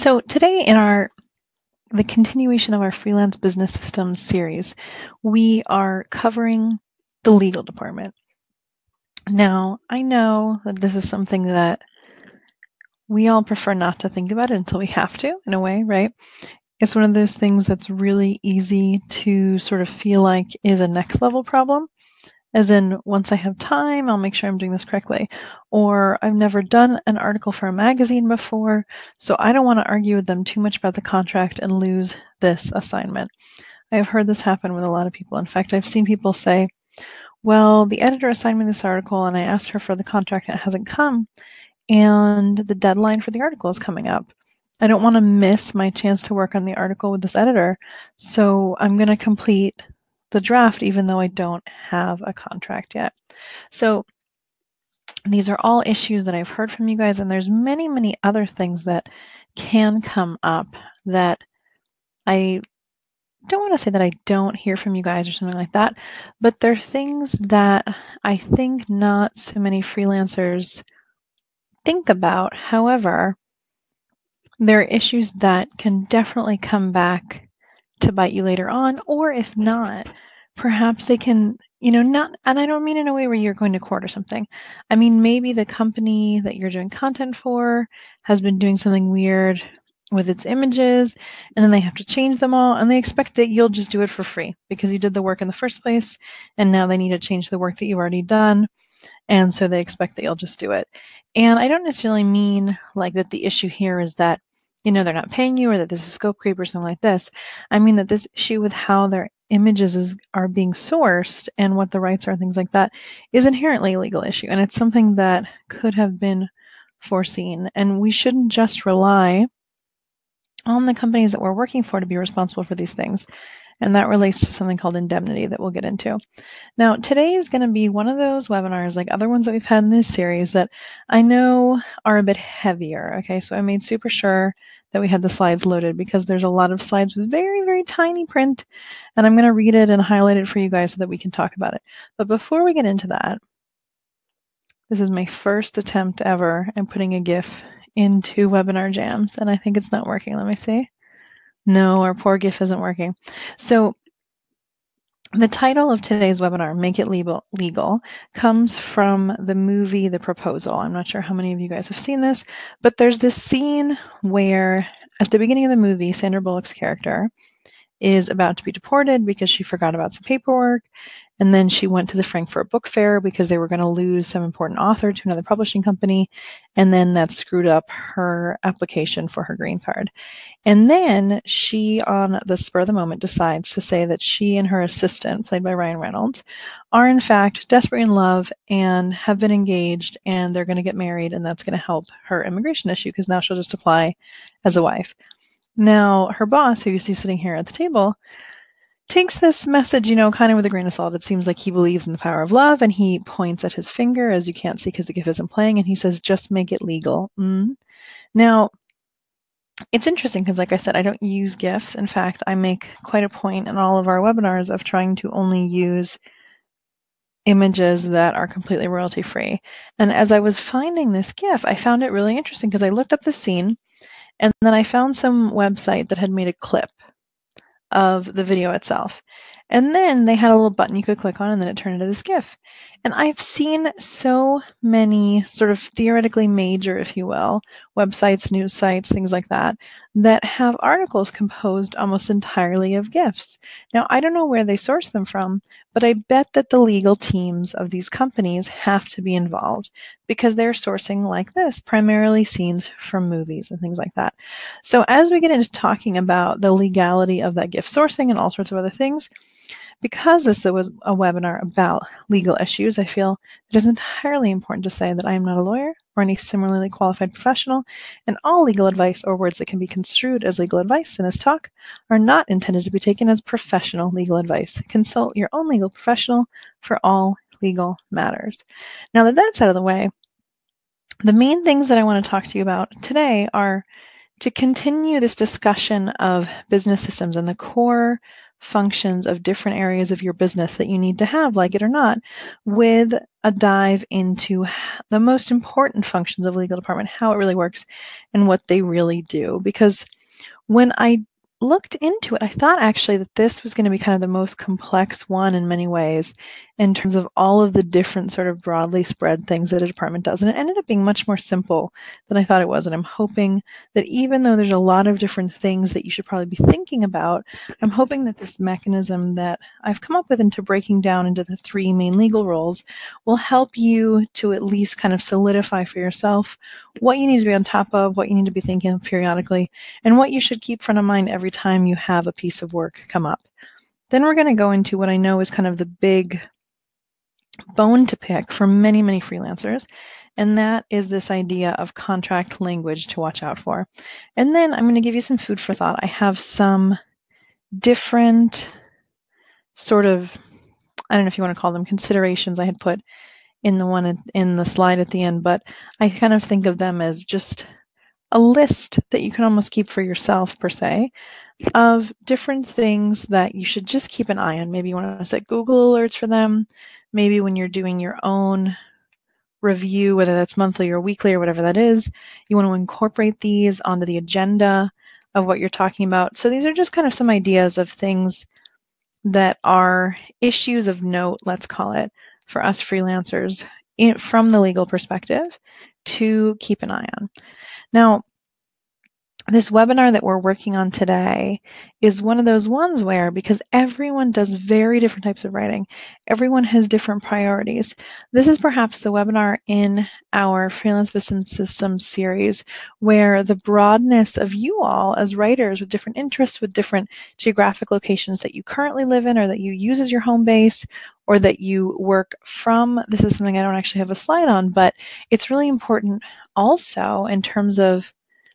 So today in the continuation of our freelance business systems series, we are covering the legal department. Now, I know that this is something that we all prefer not to think about it until we have to, in a way, right? It's one of those things that's really easy to sort of feel like is a next level problem. As in, once I have time, I'll make sure I'm doing this correctly. Or I've never done an article for a magazine before, so I don't want to argue with them too much about the contract and lose this assignment. I've heard this happen with a lot of people. In fact, I've seen people say, well, the editor assigned me this article and I asked her for the contract and it hasn't come, and the deadline for the article is coming up. I don't want to miss my chance to work on the article with this editor, so I'm going to complete the draft even though I don't have a contract yet. So these are all issues that I've heard from you guys, and there's many, many other things that can come up that I don't want to say that I don't hear from you guys or something like that, but they're things that I think not so many freelancers think about. However, there are issues that can definitely come back to bite you later on, or if not, perhaps they can, not, and I don't mean in a way where you're going to court or something. I mean, maybe the company that you're doing content for has been doing something weird with its images, and then they have to change them all, and they expect that you'll just do it for free because you did the work in the first place, and now they need to change the work that you've already done, and so they expect that you'll just do it. And I don't necessarily mean like that the issue here is that they're not paying you or that this is scope creep or something like this. I mean that this issue with how their images are being sourced and what the rights are and things like that is inherently a legal issue. And it's something that could have been foreseen. And we shouldn't just rely on the companies that we're working for to be responsible for these things. And that relates to something called indemnity that we'll get into. Now, today is going to be one of those webinars like other ones that we've had in this series that I know are a bit heavier. Okay, so I made super sure that we had the slides loaded because there's a lot of slides with very, very tiny print, and I'm going to read it and highlight it for you guys so that we can talk about it. But before we get into that, this is my first attempt ever at putting a GIF into Webinar Jams, and I think it's not working. Let me see. No, our poor GIF isn't working. So the title of today's webinar, Make It Legal, comes from the movie The Proposal. I'm not sure how many of you guys have seen this, but there's this scene where at the beginning of the movie, Sandra Bullock's character is about to be deported because she forgot about some paperwork. And then she went to the Frankfurt Book Fair because they were going to lose some important author to another publishing company. And then that screwed up her application for her green card. And then she, on the spur of the moment, decides to say that she and her assistant, played by Ryan Reynolds, are in fact desperately in love and have been engaged, and they're going to get married, and that's going to help her immigration issue because now she'll just apply as a wife. Now, her boss, who you see sitting here at the table, takes this message, kind of with a grain of salt. It seems like he believes in the power of love, and he points at his finger, as you can't see because the GIF isn't playing, and he says, just make it legal. Now, it's interesting because, like I said, I don't use GIFs. In fact, I make quite a point in all of our webinars of trying to only use images that are completely royalty free. And as I was finding this GIF, I found it really interesting because I looked up the scene and then I found some website that had made a clip of the video itself. And then they had a little button you could click on, and then it turned into this GIF. And I've seen so many sort of theoretically major, if you will, websites, news sites, things like that, that have articles composed almost entirely of GIFs. Now, I don't know where they source them from, but I bet that the legal teams of these companies have to be involved because they're sourcing like this, primarily scenes from movies and things like that. So as we get into talking about the legality of that GIF sourcing and all sorts of other things, because this was a webinar about legal issues, I feel it is entirely important to say that I am not a lawyer or any similarly qualified professional, and all legal advice or words that can be construed as legal advice in this talk are not intended to be taken as professional legal advice. Consult your own legal professional for all legal matters. Now that that's out of the way, the main things that I want to talk to you about today are to continue this discussion of business systems and the core functions of different areas of your business that you need to have, like it or not, with a dive into the most important functions of a legal department, how it really works, and what they really do. Because when I looked into it, I thought actually that this was going to be kind of the most complex one in many ways in terms of all of the different sort of broadly spread things that a department does. And it ended up being much more simple than I thought it was. And I'm hoping that even though there's a lot of different things that you should probably be thinking about, I'm hoping that this mechanism that I've come up with into breaking down into the 3 main legal roles will help you to at least kind of solidify for yourself what you need to be on top of, what you need to be thinking of periodically, and what you should keep front of mind every time you have a piece of work come up. Then we're going to go into what I know is kind of the big bone to pick for many, many freelancers, and that is this idea of contract language to watch out for. And then I'm going to give you some food for thought. I have some different sort of, I don't know if you want to call them considerations I had put in the one in the slide at the end, but I kind of think of them as just a list that you can almost keep for yourself, per se, of different things that you should just keep an eye on. Maybe you want to set Google alerts for them. Maybe when you're doing your own review, whether that's monthly or weekly or whatever that is, you want to incorporate these onto the agenda of what you're talking about. So these are just kind of some ideas of things that are issues of note, let's call it, for us freelancers from the legal perspective to keep an eye on. Now, this webinar that we're working on today is one of those ones where, because everyone does very different types of writing, everyone has different priorities. This is perhaps the webinar in our Freelance Business Systems series where the broadness of you all as writers with different interests, with different geographic locations that you currently live in or that you use as your home base or that you work from. This is something I don't actually have a slide on, but it's really important also in terms of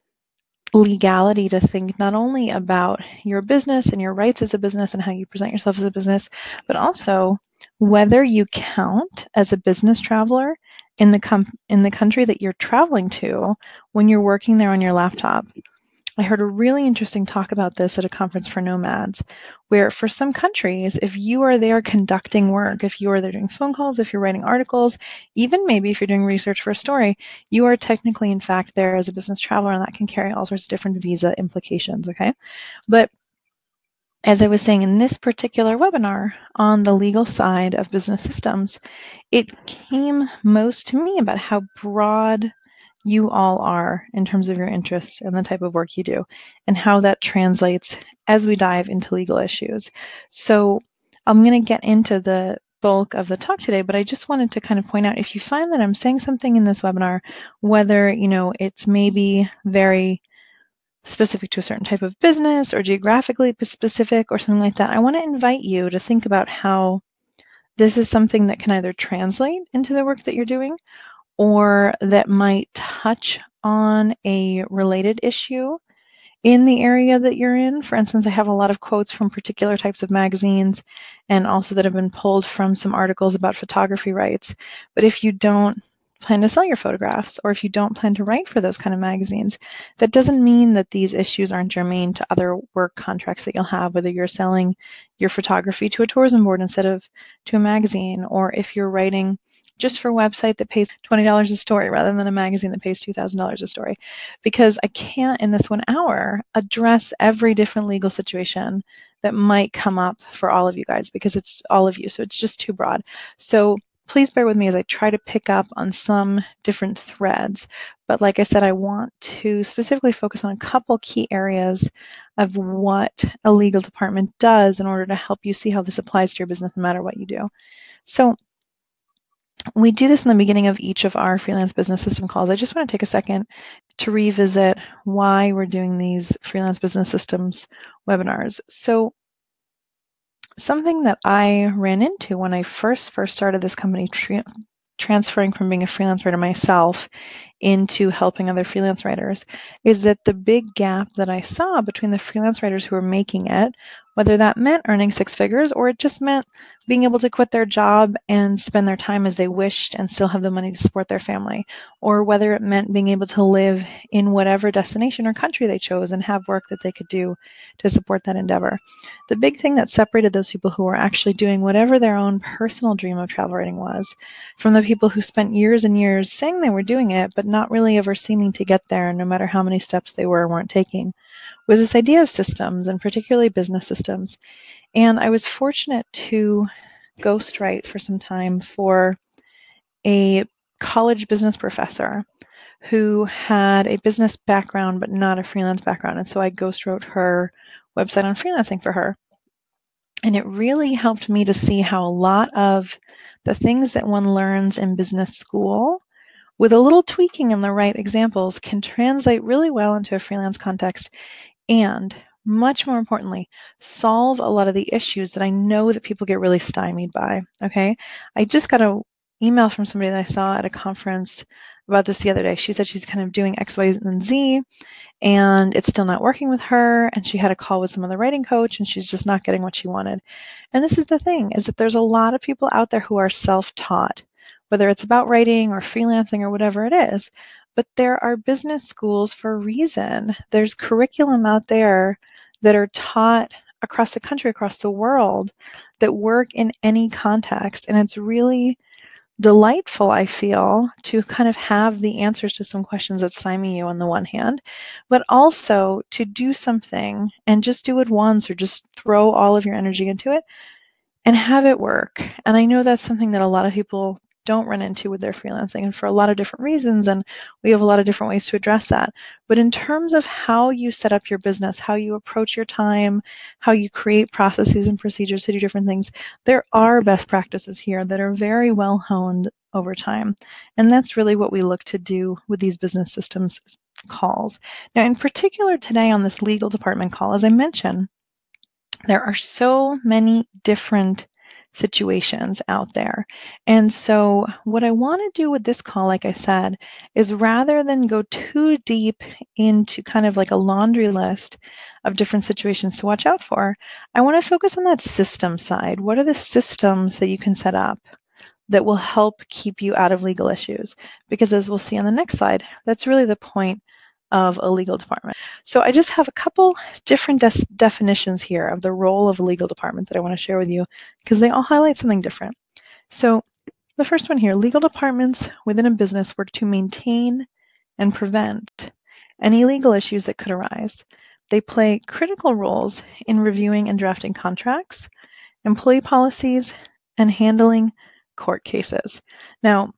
legality to think not only about your business and your rights as a business and how you present yourself as a business, but also whether you count as a business traveler in the country that you're traveling to when you're working there on your laptop. I heard a really interesting talk about this at a conference for nomads, where for some countries, if you are there conducting work, if you are there doing phone calls, if you're writing articles, even maybe if you're doing research for a story, you are technically, in fact, there as a business traveler, and that can carry all sorts of different visa implications, okay? But as I was saying in this particular webinar on the legal side of business systems, it came most to me about how broad you all are in terms of your interests and the type of work you do, and how that translates as we dive into legal issues. So I'm going to get into the bulk of the talk today, but I just wanted to kind of point out, if you find that I'm saying something in this webinar, whether it's maybe very specific to a certain type of business or geographically specific or something like that, I want to invite you to think about how this is something that can either translate into the work that you're doing or that might touch on a related issue in the area that you're in. For instance, I have a lot of quotes from particular types of magazines and also that have been pulled from some articles about photography rights. But if you don't plan to sell your photographs, or if you don't plan to write for those kind of magazines, that doesn't mean that these issues aren't germane to other work contracts that you'll have, whether you're selling your photography to a tourism board instead of to a magazine, or if you're writing just for a website that pays $20 a story rather than a magazine that pays $2,000 a story. Because I can't, in this 1 hour, address every different legal situation that might come up for all of you guys, because it's all of you, so it's just too broad. So please bear with me as I try to pick up on some different threads. But like I said, I want to specifically focus on a couple key areas of what a legal department does in order to help you see how this applies to your business no matter what you do. So we do this in the beginning of each of our freelance business system calls. I just want to take a second to revisit why we're doing these freelance business systems webinars. So something that I ran into when I first started this company, transferring from being a freelance writer myself into helping other freelance writers, is that the big gap that I saw between the freelance writers who were making it, whether that meant earning 6 figures or it just meant being able to quit their job and spend their time as they wished and still have the money to support their family, or whether it meant being able to live in whatever destination or country they chose and have work that they could do to support that endeavor. The big thing that separated those people who were actually doing whatever their own personal dream of travel writing was from the people who spent years and years saying they were doing it, but not really ever seeming to get there, no matter how many steps they were or weren't taking, was this idea of systems, and particularly business systems. And I was fortunate to ghostwrite for some time for a college business professor who had a business background but not a freelance background. And so I ghostwrote her website on freelancing for her. And it really helped me to see how a lot of the things that one learns in business school, with a little tweaking in the right examples, can translate really well into a freelance context and, much more importantly, solve a lot of the issues that I know that people get really stymied by, okay? I just got an email from somebody that I saw at a conference about this the other day. She said she's kind of doing X, Y, and Z, and it's still not working with her, and she had a call with some other writing coach, and she's just not getting what she wanted. And this is the thing, is that there's a lot of people out there who are self-taught, whether it's about writing or freelancing or whatever it is. But there are business schools for a reason. There's curriculum out there that are taught across the country, across the world, that work in any context. And it's really delightful, I feel, to kind of have the answers to some questions that stymie you on the one hand, but also to do something and just do it once or just throw all of your energy into it and have it work. And I know that's something that a lot of people don't run into with their freelancing, and for a lot of different reasons, and we have a lot of different ways to address that. But in terms of how you set up your business, how you approach your time, how you create processes and procedures to do different things, there are best practices here that are very well honed over time. And that's really what we look to do with these business systems calls. Now, in particular today on this legal department call, as I mentioned, there are so many different situations out there. And so what I want to do with this call, like I said, is rather than go too deep into kind of like a laundry list of different situations to watch out for, I want to focus on that system side. What are the systems that you can set up that will help keep you out of legal issues? Because as we'll see on the next slide, that's really the point of a legal department. So I just have a couple different definitions here of the role of a legal department that I want to share with you because they all highlight something different. So the first one here, legal departments within a business work to maintain and prevent any legal issues that could arise. They play critical roles in reviewing and drafting contracts, employee policies, and handling court cases. Now,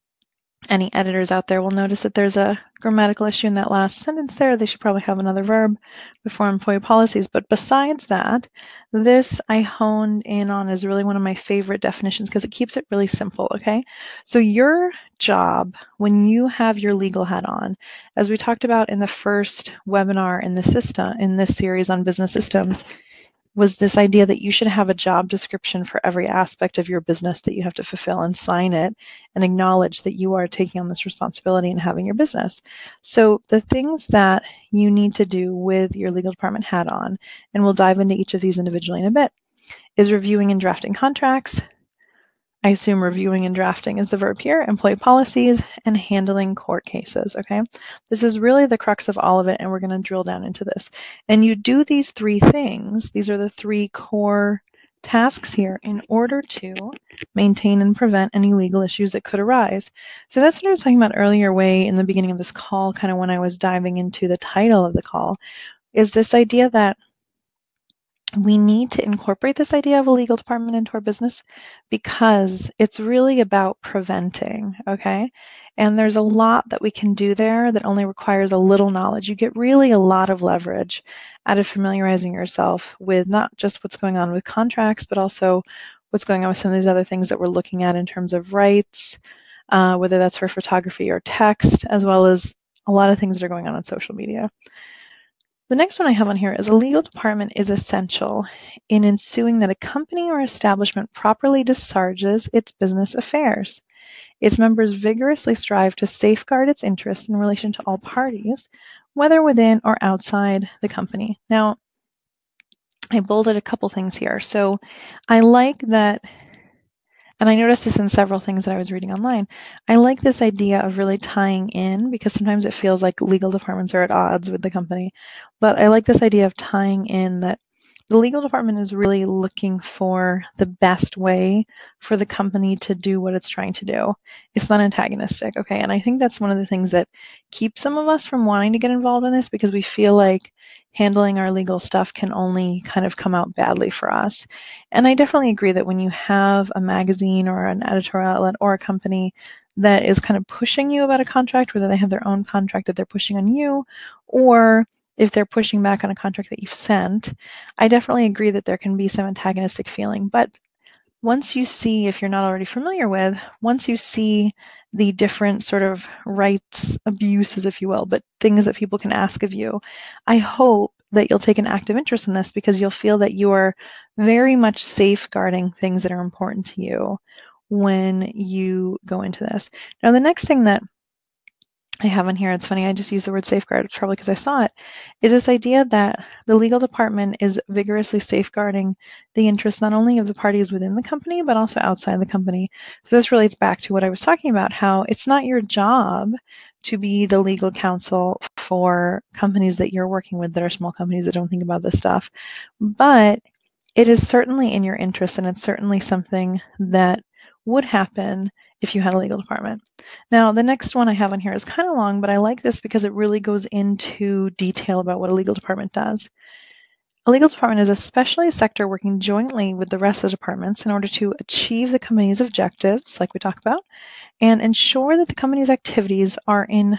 any editors out there will notice that there's a grammatical issue in that last sentence there. They should probably have another verb before employee policies. But besides that, this I honed in on is really one of my favorite definitions because it keeps it really simple, okay? So your job when you have your legal hat on, as we talked about in the first webinar in this series on business systems, was this idea that you should have a job description for every aspect of your business that you have to fulfill and sign it and acknowledge that you are taking on this responsibility and having your business. So the things that you need to do with your legal department hat on, and we'll dive into each of these individually in a bit, is reviewing and drafting contracts. I assume reviewing and drafting is the verb here, employee policies, and handling court cases, okay? This is really the crux of all of it, and we're going to drill down into this. And you do these three things. These are the three core tasks here in order to maintain and prevent any legal issues that could arise. So that's what I was talking about earlier way in the beginning of this call, kind of when I was diving into the title of the call, is this idea that we need to incorporate this idea of a legal department into our business because it's really about preventing, okay? And there's a lot that we can do there that only requires a little knowledge. You get really a lot of leverage out of familiarizing yourself with not just what's going on with contracts, but also what's going on with some of these other things that we're looking at in terms of rights, whether that's for photography or text, as well as a lot of things that are going on social media. The next one I have on here is a legal department is essential in ensuring that a company or establishment properly discharges its business affairs. Its members vigorously strive to safeguard its interests in relation to all parties, whether within or outside the company. Now, I bolded a couple things here. So I like that, and I noticed this in several things that I was reading online. I like this idea of really tying in, because sometimes it feels like legal departments are at odds with the company. But I like this idea of tying in that the legal department is really looking for the best way for the company to do what it's trying to do. It's not antagonistic, okay? And I think that's one of the things that keeps some of us from wanting to get involved in this, because we feel like handling our legal stuff can only kind of come out badly for us. And I definitely agree that when you have a magazine or an editorial outlet or a company that is kind of pushing you about a contract, whether they have their own contract that they're pushing on you, or if they're pushing back on a contract that you've sent, I definitely agree that there can be some antagonistic feeling. But once you see, if you're not already familiar with, once you see the different sort of rights abuses, if you will, but things that people can ask of you, I hope that you'll take an active interest in this, because you'll feel that you are very much safeguarding things that are important to you when you go into this. Now, the next thing that I have on here, it's funny, I just used the word safeguard, it's probably because I saw it, is this idea that the legal department is vigorously safeguarding the interests not only of the parties within the company, but also outside the company. So this relates back to what I was talking about, how it's not your job to be the legal counsel for companies that you're working with that are small companies that don't think about this stuff. But it is certainly in your interest, and it's certainly something that would happen if you had a legal department. Now, the next one I have on here is kind of long, but I like this because it really goes into detail about what a legal department does. A legal department is a specialized sector working jointly with the rest of the departments in order to achieve the company's objectives, like we talked about, and ensure that the company's activities are in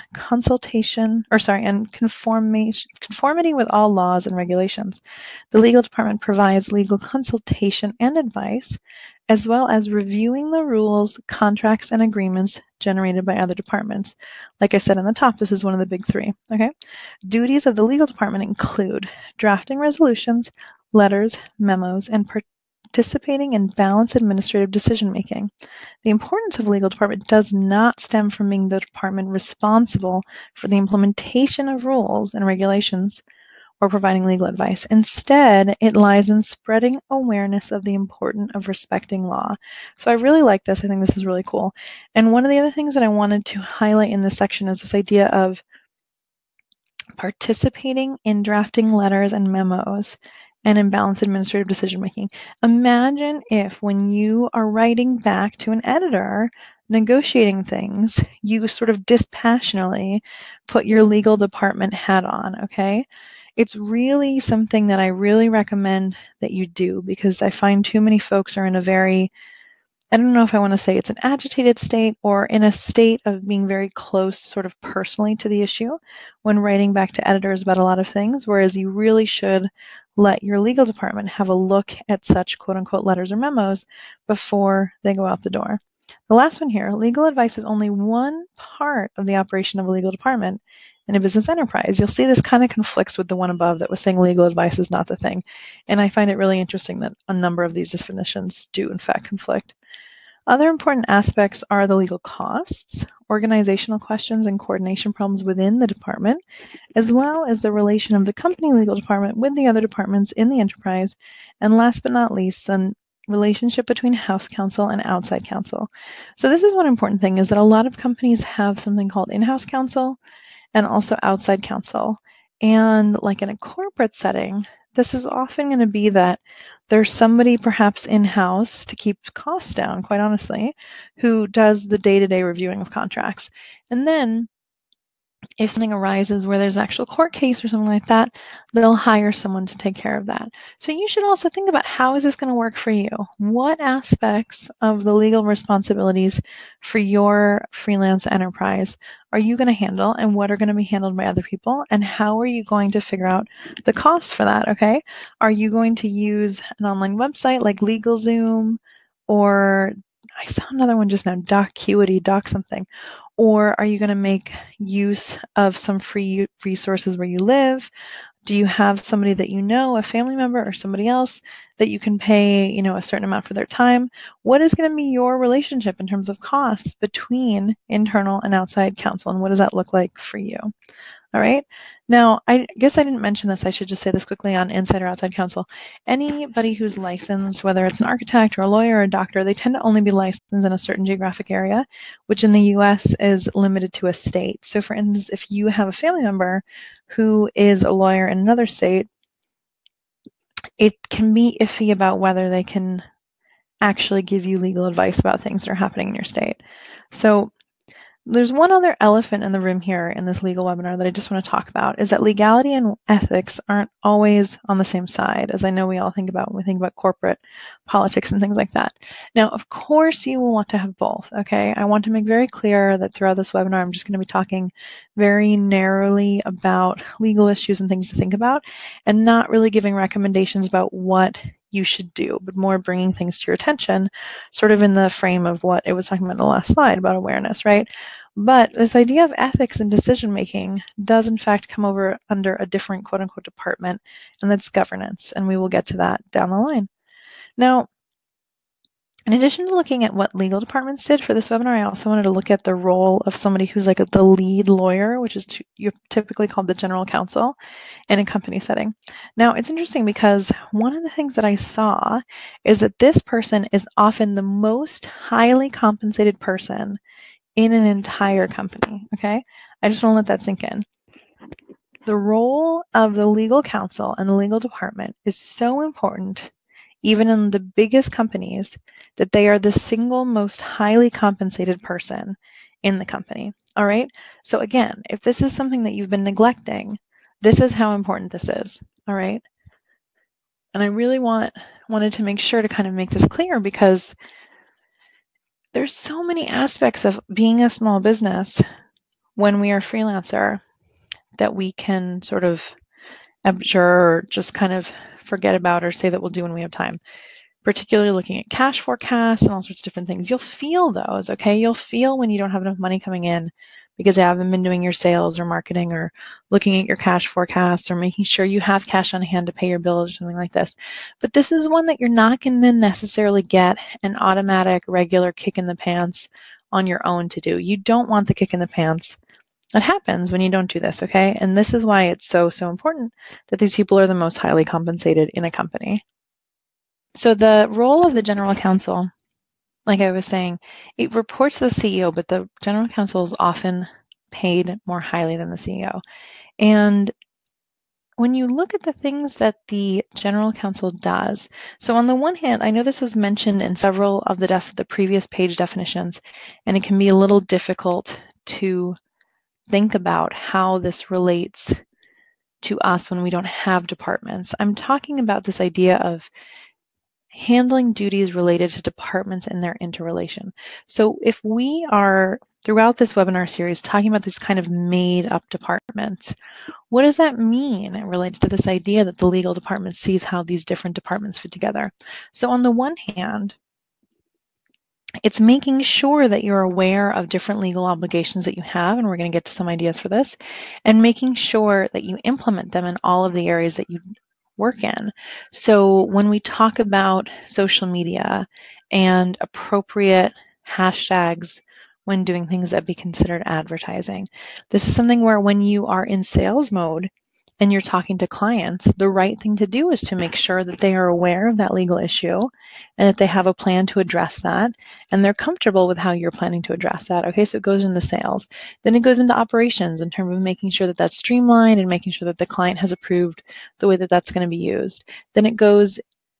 and conformity with all laws and regulations. The legal department provides legal consultation and advice, as well as reviewing the rules, contracts, and agreements generated by other departments. Like I said in the top, this is one of the big three. Okay. Duties of the legal department include drafting resolutions, letters, memos, and participating in balanced administrative decision-making. The importance of the legal department does not stem from being the department responsible for the implementation of rules and regulations or providing legal advice. Instead, it lies in spreading awareness of the importance of respecting law. So I really like this. I think this is really cool. And one of the other things that I wanted to highlight in this section is this idea of participating in drafting letters and memos and in balanced administrative decision making. Imagine if, when you are writing back to an editor, negotiating things, you sort of dispassionately put your legal department hat on, okay? It's really something that I really recommend that you do, because I find too many folks are in a very, I don't know if I want to say it's an agitated state or in a state of being very close sort of personally to the issue when writing back to editors about a lot of things, whereas you really should let your legal department have a look at such quote unquote letters or memos before they go out the door. The last one here, legal advice is only one part of the operation of a legal department in a business enterprise. You'll see this kind of conflicts with the one above that was saying legal advice is not the thing. And I find it really interesting that a number of these definitions do in fact conflict. Other important aspects are the legal costs, organizational questions and coordination problems within the department, as well as the relation of the company legal department with the other departments in the enterprise, and last but not least, the relationship between house counsel and outside counsel. So this is one important thing, is that a lot of companies have something called in-house counsel and also outside counsel. And like in a corporate setting, this is often going to be that there's somebody perhaps in-house to keep costs down, quite honestly, who does the day-to-day reviewing of contracts. And then if something arises where there's an actual court case or something like that, they'll hire someone to take care of that. So you should also think about, how is this going to work for you? What aspects of the legal responsibilities for your freelance enterprise are you going to handle, and what are going to be handled by other people? And how are you going to figure out the costs for that, okay? Are you going to use an online website like LegalZoom, or I saw another one just now, Docuity, Doc something. Or are you going to make use of some free resources where you live? Do you have somebody that you know, a family member or somebody else that you can pay, a certain amount for their time? What is going to be your relationship in terms of costs between internal and outside counsel, and what does that look like for you? All right. Now, I guess I didn't mention this. I should just say this quickly on inside or outside counsel. Anybody who's licensed, whether it's an architect or a lawyer or a doctor, they tend to only be licensed in a certain geographic area, which in the US is limited to a state. So for instance, if you have a family member who is a lawyer in another state, it can be iffy about whether they can actually give you legal advice about things that are happening in your state. So there's one other elephant in the room here in this legal webinar that I just want to talk about, is that legality and ethics aren't always on the same side, as I know we all think about when we think about corporate politics and things like that. Now, of course, you will want to have both, okay? I want to make very clear that throughout this webinar, I'm just going to be talking very narrowly about legal issues and things to think about, and not really giving recommendations about what you should do, but more bringing things to your attention, sort of in the frame of what it was talking about in the last slide about awareness, right? But this idea of ethics and decision making does in fact come over under a different quote unquote department, and that's governance, and we will get to that down the line. Now, in addition to looking at what legal departments did for this webinar, I also wanted to look at the role of somebody who's like the lead lawyer, which is typically called the general counsel in a company setting. Now, it's interesting because one of the things that I saw is that this person is often the most highly compensated person in an entire company, okay? I just want to let that sink in. The role of the legal counsel and the legal department is so important, even in the biggest companies, that they are the single most highly compensated person in the company, all right? So again, if this is something that you've been neglecting, this is how important this is, all right? And I really wanted to make sure to kind of make this clear, because there's so many aspects of being a small business when we are freelancer that we can sort of abjure or just kind of forget about or say that we'll do when we have time, particularly looking at cash forecasts and all sorts of different things. You'll feel those, okay? You'll feel when you don't have enough money coming in because you haven't been doing your sales or marketing or looking at your cash forecasts or making sure you have cash on hand to pay your bills or something like this. But this is one that you're not going to necessarily get an automatic, regular kick in the pants on your own to do. You don't want the kick in the pants. It happens when you don't do this, okay? And this is why it's so important that these people are the most highly compensated in a company. So the role of the general counsel, like I was saying, it reports to the CEO, but the general counsel is often paid more highly than the CEO. And when you look at the things that the general counsel does, so on the one hand, I know this was mentioned in several of the previous page definitions, and it can be a little difficult to think about how this relates to us when we don't have departments. I'm talking about this idea of handling duties related to departments and their interrelation. So if we are, throughout this webinar series, talking about these kind of made up departments, what does that mean related to this idea that the legal department sees how these different departments fit together? So on the one hand, it's making sure that you're aware of different legal obligations that you have, and we're going to get to some ideas for this, and making sure that you implement them in all of the areas that you work in. So when we talk about social media and appropriate hashtags when doing things that be considered advertising, this is something where when you are in sales mode and you're talking to clients, the right thing to do is to make sure that they are aware of that legal issue and that they have a plan to address that and they're comfortable with how you're planning to address that. Okay, so it goes into sales. Then it goes into operations in terms of making sure that that's streamlined and making sure that the client has approved the way that that's going to be used. Then it goes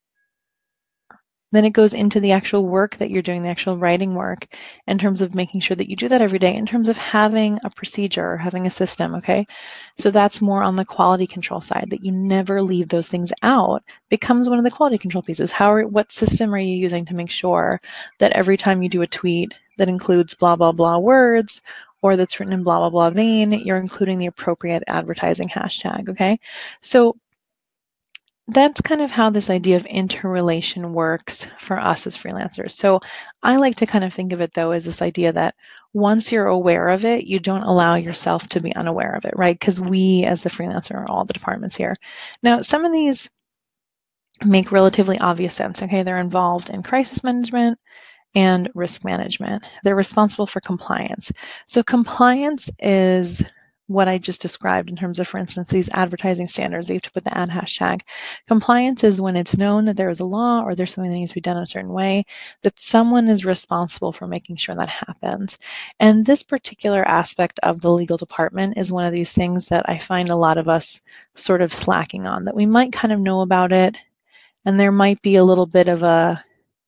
into the actual work that you're doing, the actual writing work, in terms of making sure that you do that every day, in terms of having a procedure or having a system, okay? So that's more on the quality control side, that you never leave those things out, becomes one of the quality control pieces. What system are you using to make sure that every time you do a tweet that includes blah, blah, blah words, or that's written in blah, blah, blah vein, you're including the appropriate advertising hashtag, okay? So that's kind of how this idea of interrelation works for us as freelancers. So I like to kind of think of it, though, as this idea that once you're aware of it, you don't allow yourself to be unaware of it, right? Because we, as the freelancer, are all the departments here. Now, some of these make relatively obvious sense, okay? They're involved in crisis management and risk management. They're responsible for compliance. So compliance is what I just described in terms of, for instance, these advertising standards. You have to put the ad hashtag. Compliance is when it's known that there is a law or there's something that needs to be done a certain way, that someone is responsible for making sure that happens. And this particular aspect of the legal department is one of these things that I find a lot of us sort of slacking on, that we might kind of know about it, and there might be a little bit of a,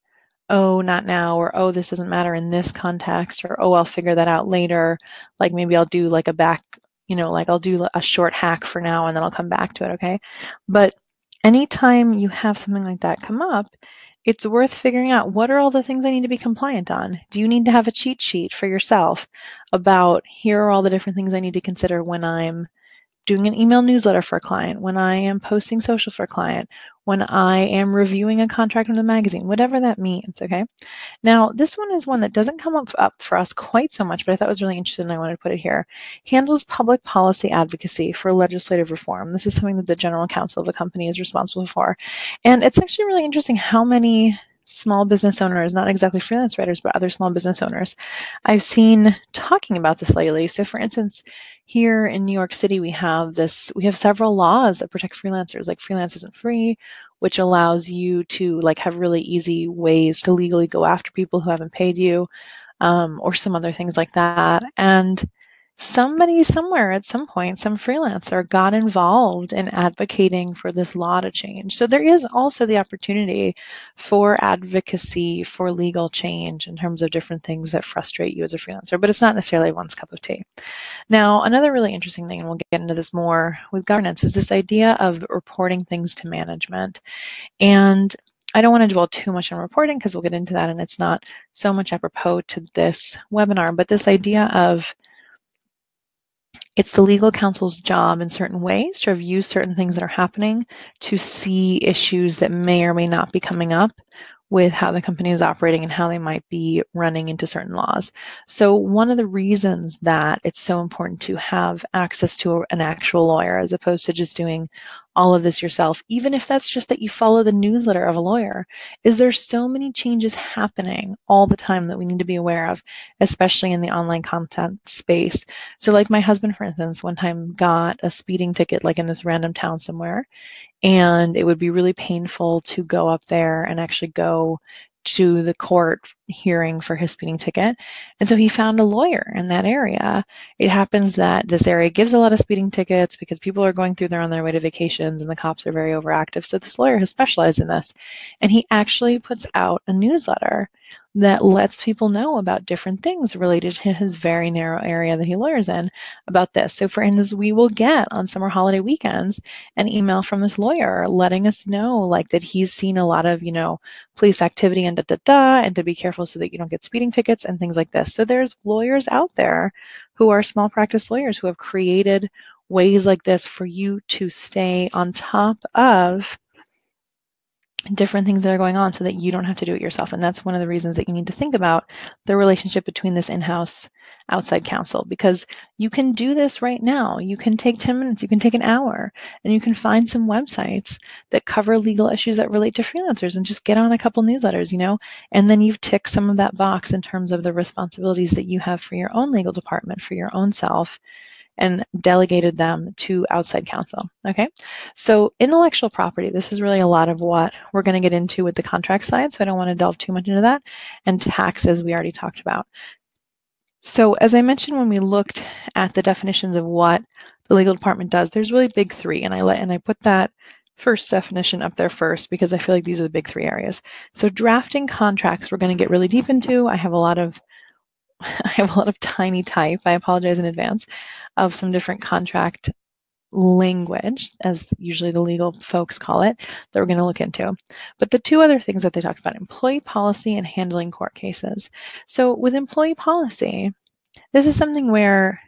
oh, not now, or oh, this doesn't matter in this context, or oh, I'll figure that out later. Like maybe I'll do like a back, like I'll do a short hack for now and then I'll come back to it, okay? But anytime you have something like that come up, it's worth figuring out, what are all the things I need to be compliant on? Do you need to have a cheat sheet for yourself about, here are all the different things I need to consider when I'm doing an email newsletter for a client, when I am posting social for a client, when I am reviewing a contract in a magazine, whatever that means, okay? Now, this one is one that doesn't come up for us quite so much, but I thought was really interesting and I wanted to put it here. Handles public policy advocacy for legislative reform. This is something that the general counsel of the company is responsible for. And it's actually really interesting how many small business owners, not exactly freelance writers, but other small business owners, I've seen talking about this lately. So for instance, here in New York City, we have several laws that protect freelancers, like Freelance Isn't Free, which allows you to have really easy ways to legally go after people who haven't paid you, or some other things like that. And somebody somewhere at some point, some freelancer got involved in advocating for this law to change. So there is also the opportunity for advocacy for legal change in terms of different things that frustrate you as a freelancer, but it's not necessarily one's cup of tea. Now, another really interesting thing, and we'll get into this more with governance, is this idea of reporting things to management. And I don't want to dwell too much on reporting because we'll get into that, and it's not so much apropos to this webinar, but this idea of, it's the legal counsel's job in certain ways to review certain things that are happening, to see issues that may or may not be coming up with how the company is operating and how they might be running into certain laws. So one of the reasons that it's so important to have access to an actual lawyer as opposed to just doing all of this yourself, even if that's just that you follow the newsletter of a lawyer, is there's so many changes happening all the time that we need to be aware of, especially in the online content space. So like my husband, for instance, one time got a speeding ticket in this random town somewhere, and it would be really painful to go up there and actually go to the court hearing for his speeding ticket. And so he found a lawyer in that area. It happens that this area gives a lot of speeding tickets because people are going through there on their way to vacations and the cops are very overactive. So this lawyer has specialized in this. And he actually puts out a newsletter that lets people know about different things related to his very narrow area that he lawyers in about this. So for instance, we will get on summer holiday weekends an email from this lawyer letting us know that he's seen a lot of, police activity and and to be careful so that you don't get speeding tickets and things like this. So there's lawyers out there who are small practice lawyers who have created ways like this for you to stay on top of different things that are going on so that you don't have to do it yourself. And that's one of the reasons that you need to think about the relationship between this in-house outside counsel, because you can do this right now. You can take 10 minutes, you can take an hour, and you can find some websites that cover legal issues that relate to freelancers and just get on a couple newsletters, and then you've ticked some of that box in terms of the responsibilities that you have for your own legal department, for your own self, and delegated them to outside counsel, okay? So intellectual property, this is really a lot of what we're gonna get into with the contract side, so I don't wanna delve too much into that, and taxes we already talked about. So as I mentioned when we looked at the definitions of what the legal department does, there's really big three, and I put that first definition up there first because I feel like these are the big three areas. So drafting contracts, we're gonna get really deep into. I have a lot of tiny type, I apologize in advance, of some different contract language, as usually the legal folks call it, that we're going to look into. But the two other things that they talked about, employee policy and handling court cases. So with employee policy, this is something where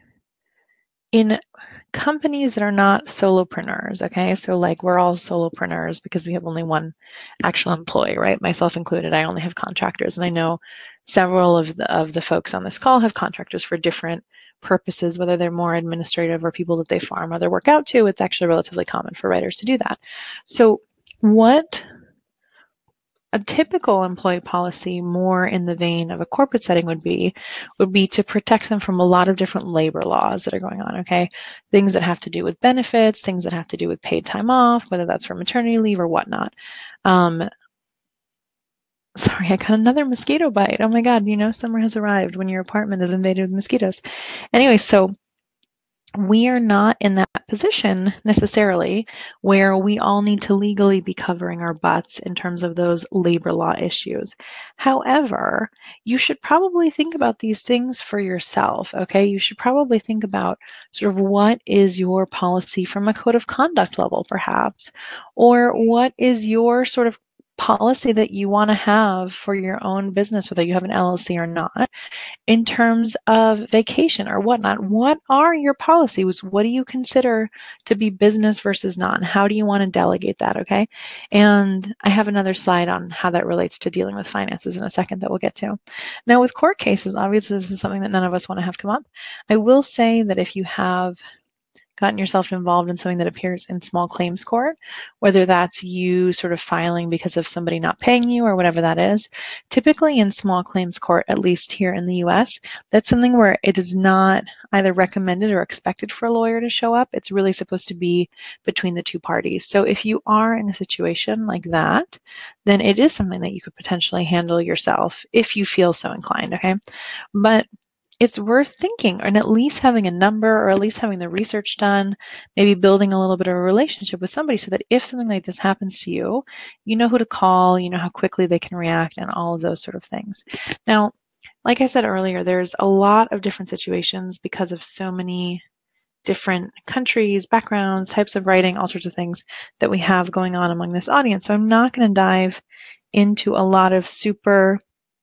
in companies that are not solopreneurs, okay, so we're all solopreneurs because we have only one actual employee, right? Myself included, I only have contractors, and I know several of the folks on this call have contractors for different purposes, whether they're more administrative or people that they farm other work out to. It's actually relatively common for writers to do that. So what a typical employee policy, more in the vein of a corporate setting, would be to protect them from a lot of different labor laws that are going on, okay? Things that have to do with benefits, things that have to do with paid time off, whether that's for maternity leave or whatnot. Sorry, I got another mosquito bite. Oh my God, summer has arrived when your apartment is invaded with mosquitoes. Anyway, so we are not in that position necessarily where we all need to legally be covering our butts in terms of those labor law issues. However, you should probably think about these things for yourself, okay? You should probably think about sort of what is your policy from a code of conduct level, perhaps, or what is your sort of policy that you want to have for your own business, whether you have an LLC or not, in terms of vacation or whatnot. What are your policies? What do you consider to be business versus not? How do you want to delegate that, okay? And I have another slide on how that relates to dealing with finances in a second that we'll get to. Now, with court cases, obviously this is something that none of us want to have come up. I will say that if you have gotten yourself involved in something that appears in small claims court, whether that's you sort of filing because of somebody not paying you or whatever that is, typically in small claims court, at least here in the US, that's something where it is not either recommended or expected for a lawyer to show up. It's really supposed to be between the two parties. So if you are in a situation like that, then it is something that you could potentially handle yourself if you feel so inclined, okay? But it's worth thinking and at least having a number or at least having the research done, maybe building a little bit of a relationship with somebody so that if something like this happens to you, you know who to call, you know how quickly they can react and all of those sort of things. Now, like I said earlier, there's a lot of different situations because of so many different countries, backgrounds, types of writing, all sorts of things that we have going on among this audience. So I'm not going to dive into a lot of super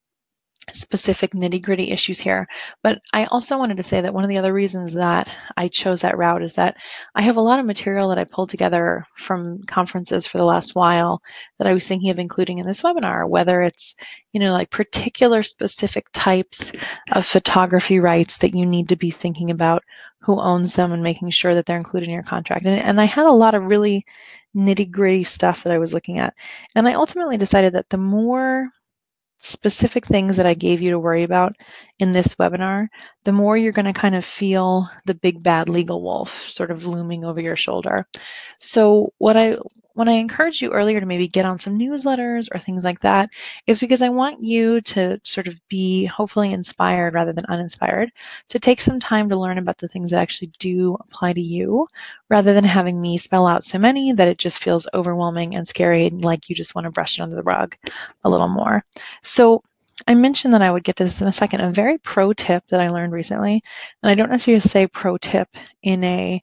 specific nitty-gritty issues here. But I also wanted to say that one of the other reasons that I chose that route is that I have a lot of material that I pulled together from conferences for the last while that I was thinking of including in this webinar, whether it's, like particular specific types of photography rights that you need to be thinking about who owns them and making sure that they're included in your contract. And I had a lot of really nitty-gritty stuff that I was looking at. And I ultimately decided that the more specific things that I gave you to worry about in this webinar, the more you're going to kind of feel the big bad legal wolf sort of looming over your shoulder. So when I encouraged you earlier to maybe get on some newsletters or things like that, is because I want you to sort of be hopefully inspired rather than uninspired, to take some time to learn about the things that actually do apply to you, rather than having me spell out so many that it just feels overwhelming and scary and like you just want to brush it under the rug a little more. So I mentioned that I would get to this in a second. A very pro tip that I learned recently, and I don't necessarily say pro tip in a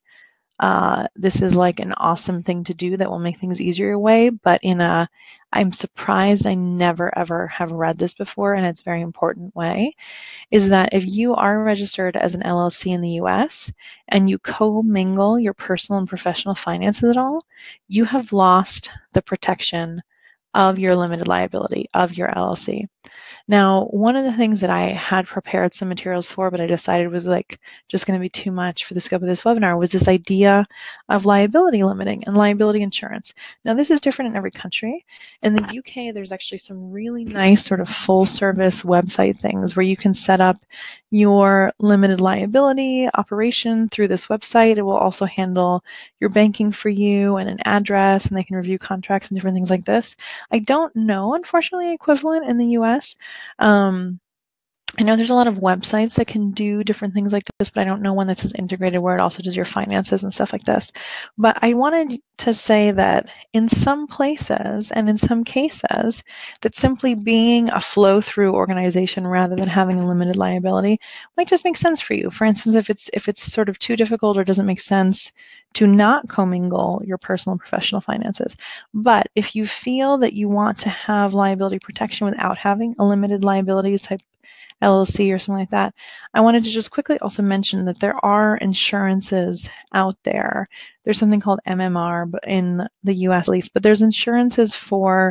this is like an awesome thing to do that will make things easier way, but in a I'm surprised I never ever have read this before and it's very important way, is that if you are registered as an LLC in the US and you commingle your personal and professional finances at all, you have lost the protection of your limited liability of your LLC. Now, one of the things that I had prepared some materials for, but I decided was like just going to be too much for the scope of this webinar, was this idea of liability limiting and liability insurance. Now, this is different in every country. In the UK, there's actually some really nice sort of full service website things where you can set up your limited liability operation through this website. It will also handle your banking for you and an address, and they can review contracts and different things like this. I don't know, unfortunately, equivalent in the US. I know there's a lot of websites that can do different things like this, but I don't know one that's as integrated where it also does your finances and stuff like this. But I wanted to say that in some places and in some cases, that simply being a flow-through organization rather than having a limited liability might just make sense for you. For instance, if it's sort of too difficult or doesn't make sense to not commingle your personal and professional finances. But if you feel that you want to have liability protection without having a limited liabilities type LLC or something like that, I wanted to just quickly also mention that there are insurances out there. There's something called MMR in the US at least, but there's insurances for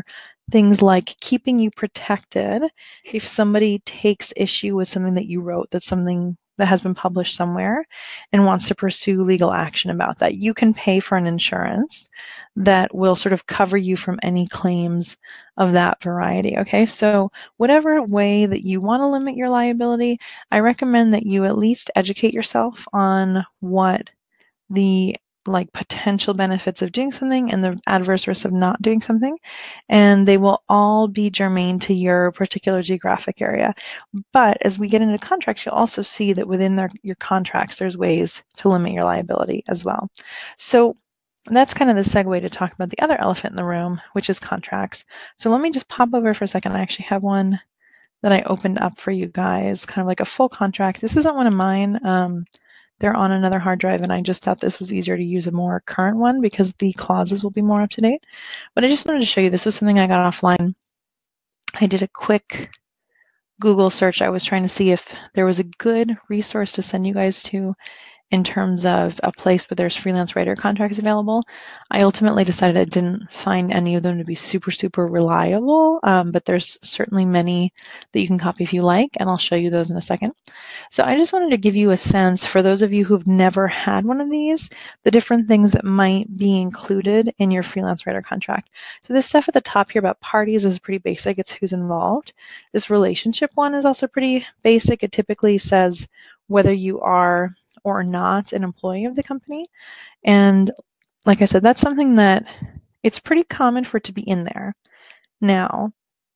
things like keeping you protected if somebody takes issue with something that you wrote, that's something that has been published somewhere, and wants to pursue legal action about that. You can pay for an insurance that will sort of cover you from any claims of that variety. Okay, so whatever way that you want to limit your liability, I recommend that you at least educate yourself on what the potential benefits of doing something and the adverse risks of not doing something, and they will all be germane to your particular geographic area. But as we get into contracts, you'll also see that within your contracts, there's ways to limit your liability as well. So that's kind of the segue to talk about the other elephant in the room, which is contracts. So let me just pop over for a second. I actually have one that I opened up for you guys, kind of like a full contract. This isn't one of mine. They're on another hard drive, and I just thought this was easier to use a more current one because the clauses will be more up to date. But I just wanted to show you, this is something I got offline. I did a quick Google search. I was trying to see if there was a good resource to send you guys to in terms of a place where there's freelance writer contracts available. I ultimately decided I didn't find any of them to be super, super reliable, but there's certainly many that you can copy if you like, and I'll show you those in a second. So I just wanted to give you a sense, for those of you who've never had one of these, the different things that might be included in your freelance writer contract. So this stuff at the top here about parties is pretty basic. It's who's involved. This relationship one is also pretty basic. It typically says whether you are or not an employee of the company. And like I said, that's something that it's pretty common for it to be in there. Now,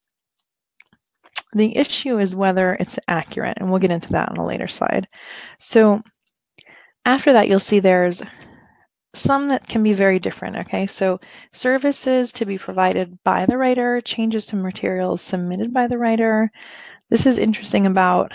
the issue is whether it's accurate, and we'll get into that on a later slide. So after that, you'll see there's some that can be very different, okay? So services to be provided by the writer, changes to materials submitted by the writer. This is interesting about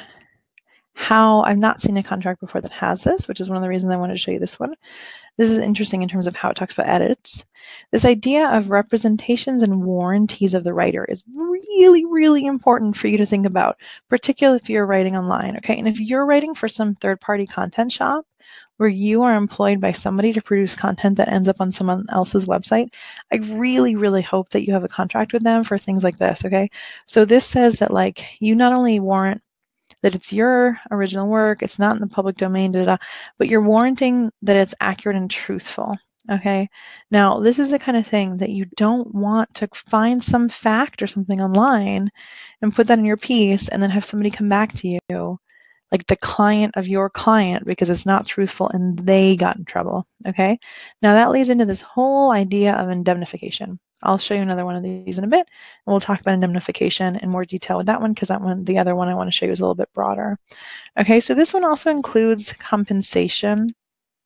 how I've not seen a contract before that has this, which is one of the reasons I wanted to show you this one. This is interesting in terms of how it talks about edits. This idea of representations and warranties of the writer is really, really important for you to think about, particularly if you're writing online, okay? And if you're writing for some third-party content shop where you are employed by somebody to produce content that ends up on someone else's website, I really, really hope that you have a contract with them for things like this, okay? So this says that you not only warrant that it's your original work, it's not in the public domain, but you're warranting that it's accurate and truthful, okay? Now, this is the kind of thing that you don't want to find some fact or something online and put that in your piece and then have somebody come back to you, like the client of your client, because it's not truthful and they got in trouble, okay? Now, that leads into this whole idea of indemnification. I'll show you another one of these in a bit, and we'll talk about indemnification in more detail with that one, because that one, the other one I want to show you is a little bit broader. Okay, so this one also includes compensation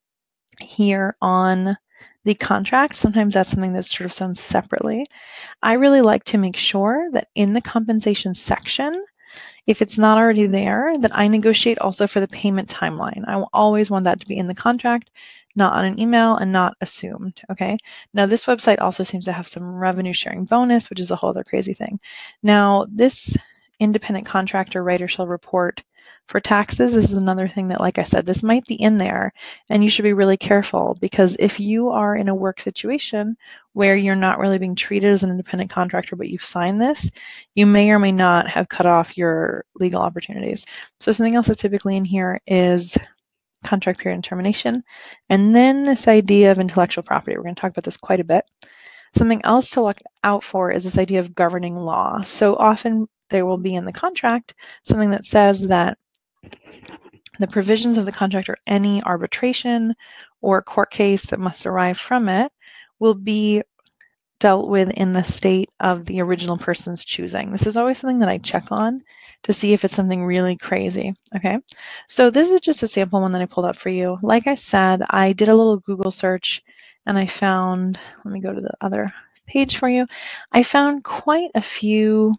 here on the contract. Sometimes that's something that's sort of done separately. I really like to make sure that in the compensation section, if it's not already there, that I negotiate also for the payment timeline. I will always want that to be in the contract, not on an email and not assumed, okay? Now, this website also seems to have some revenue sharing bonus, which is a whole other crazy thing. Now, this independent contractor writer shall report for taxes. This is another thing that, like I said, this might be in there, and you should be really careful, because if you are in a work situation where you're not really being treated as an independent contractor, but you've signed this, you may or may not have cut off your legal opportunities. So something else that's typically in here is contract period and termination. And then this idea of intellectual property. We're going to talk about this quite a bit. Something else to look out for is this idea of governing law. So often there will be in the contract something that says that the provisions of the contract or any arbitration or court case that must arise from it will be dealt with in the state of the original person's choosing. This is always something that I check on to see if it's something really crazy, okay? So this is just a sample one that I pulled up for you. Like I said, I did a little Google search and I found, let me go to the other page for you. I found quite a few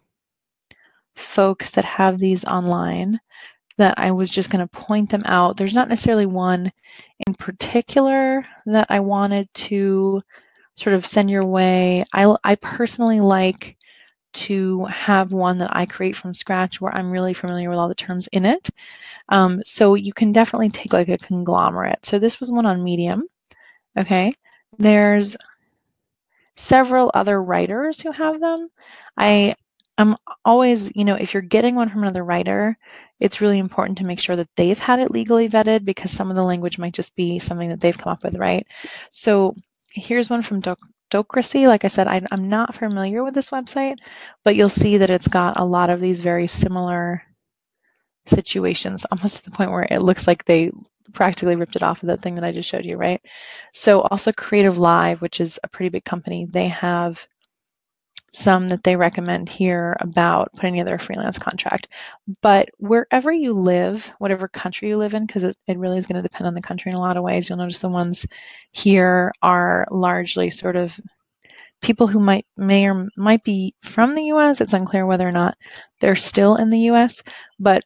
folks that have these online that I was just going to point them out. There's not necessarily one in particular that I wanted to sort of send your way. I personally like to have one that I create from scratch where I'm really familiar with all the terms in it. So you can definitely take like a conglomerate. So this was one on Medium. Okay. There's several other writers who have them. I'm always, if you're getting one from another writer, it's really important to make sure that they've had it legally vetted, because some of the language might just be something that they've come up with, right? So here's one from Docracy. Like I said, I'm not familiar with this website, but you'll see that it's got a lot of these very similar situations, almost to the point where it looks like they practically ripped it off of that thing that I just showed you, right? So also Creative Live, which is a pretty big company, they have some that they recommend here about putting together a freelance contract. But wherever you live, whatever country you live in, because it really is going to depend on the country in a lot of ways, you'll notice the ones here are largely sort of people who might be from the US. It's unclear whether or not they're still in the US, but